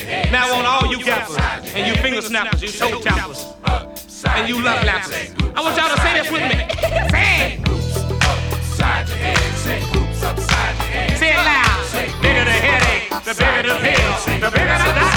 Now on all you gappers, and you finger snappers, you toe tappers, and you love lappers, I want y'all to say this with me. Say it! Upside the head, say groups upside the head. Say it loud. Bigger the headache, the bigger the pill, the bigger the